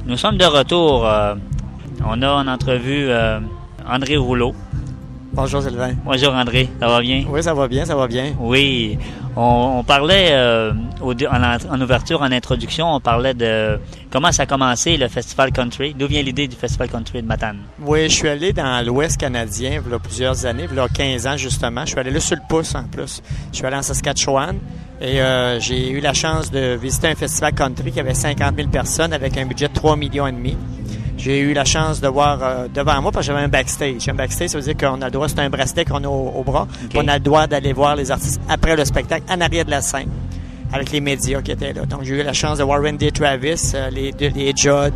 Nous sommes de retour. On a en entrevue André Rouleau. Bonjour Sylvain. Bonjour André, ça va bien? Oui, ça va bien, ça va bien. Oui, on parlait en ouverture, en introduction, on parlait de comment ça a commencé le Festival Country. D'où vient l'idée du Festival Country de Matane? Oui, je suis allé dans l'Ouest canadien il y a plusieurs années, il y a 15 ans justement. Je suis allé là sur le pouce en plus. Je suis allé en Saskatchewan et j'ai eu la chance de visiter un festival country qui avait 50 000 personnes avec un budget de 3,5 millions. J'ai eu la chance de voir devant moi, parce que j'avais un backstage. Un backstage, ça veut dire qu'on a le droit, c'est un bracelet qu'on a au bras. Okay. On a le droit d'aller voir les artistes après le spectacle, en arrière de la scène, avec les médias qui étaient là. Donc, j'ai eu la chance de voir Randy Travis, les Judd,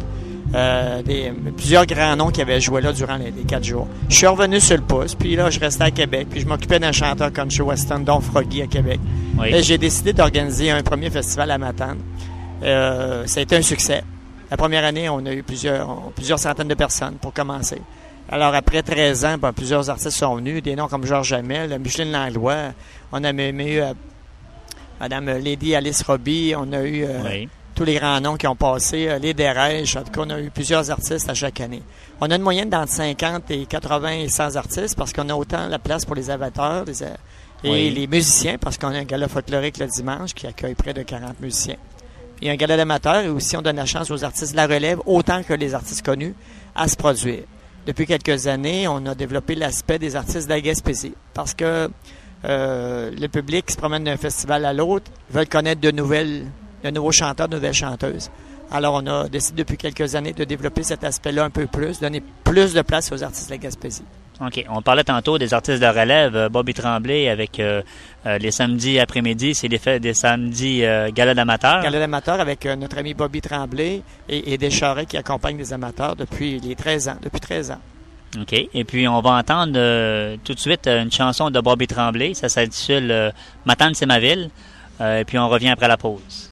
plusieurs grands noms qui avaient joué là durant les 4 jours. Je suis revenu sur le pouce, puis là, je restais à Québec, puis je m'occupais d'un chanteur country western, dont Froggy à Québec. Oui. Et j'ai décidé d'organiser un premier festival à Matane. Ça a été un succès. La première année, on a eu plusieurs centaines de personnes pour commencer. Alors, après 13 ans, plusieurs artistes sont venus, des noms comme Georges Jamel, Micheline Langlois, on a même eu Madame Lady Alice Robbie, on a eu tous les grands noms qui ont passé, les Derèges, en tout cas, on a eu plusieurs artistes à chaque année. On a une moyenne d'entre 50 et 80 et 100 artistes parce qu'on a autant la place pour les avatars et les musiciens, parce qu'on a un gala folklorique le dimanche qui accueille près de 40 musiciens. Il y a un gala d'amateur et aussi on donne la chance aux artistes de la relève, autant que les artistes connus, à se produire. Depuis quelques années, on a développé l'aspect des artistes de la Gaspésie parce que le public qui se promène d'un festival à l'autre veut connaître de nouveaux chanteurs, de nouvelles chanteuses. Alors, on a décidé depuis quelques années de développer cet aspect-là un peu plus, donner plus de place aux artistes de la Gaspésie. OK. On parlait tantôt des artistes de relève. Bobby Tremblay avec les samedis après-midi, c'est des samedis gala d'amateurs. Gala d'amateurs avec notre ami Bobby Tremblay et Descharets qui accompagnent les amateurs depuis 13 ans. OK. Et puis, on va entendre tout de suite une chanson de Bobby Tremblay. Ça s'intitule Matane, c'est ma ville. Et puis, on revient après la pause.